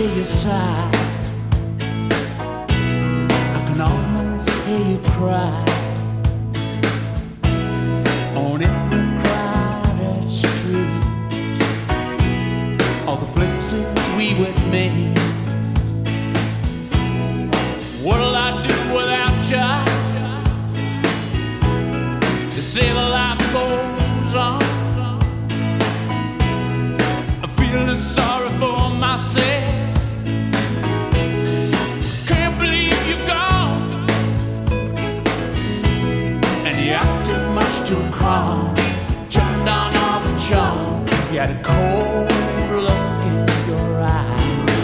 hear you sigh. I can almost hear you cry. On every crowded street, all the places we would meet. What'll I do without you? They say the life goes on. I'm feeling sorry for myself. Can't believe you're gone, and you acted much too calm. Turned down all the charm. You had a cold look in your eyes.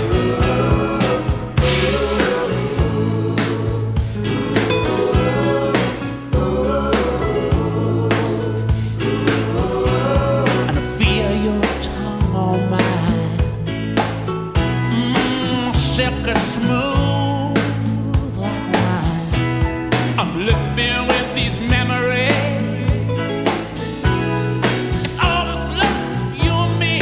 And I feel your tongue on mine. Silk and smooth like wine. I'm living with these memories. It's all that's left, you and me.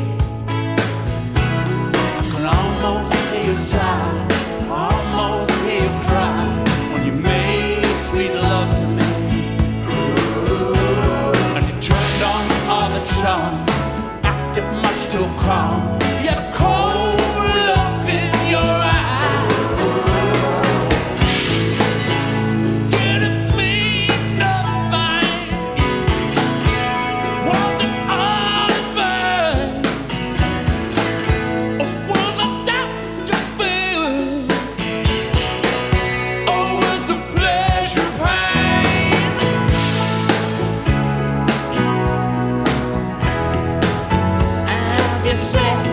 I can almost hear you sigh, almost hear you cry when you made sweet love to me. And you turned on all the charm, acted much too calm. You had a cold look in your eye. Did it mean nothing? Was it all in vain? Or was it just a feeling? Or was the pleasure pain? And you said